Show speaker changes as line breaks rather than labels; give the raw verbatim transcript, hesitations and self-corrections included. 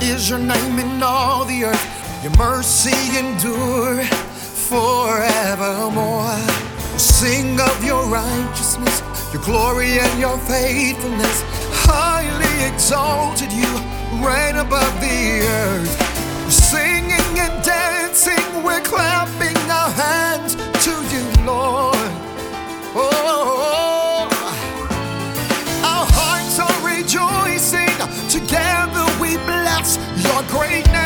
is your name in all the earth. Your mercy endure forevermore. Sing of your righteousness, your glory and your faithfulness. Highly exalted, you reign above the earth. Singing and dancing, we're clapping our hands to you, Lord. Oh, our hearts are rejoicing. Together we bless your great name.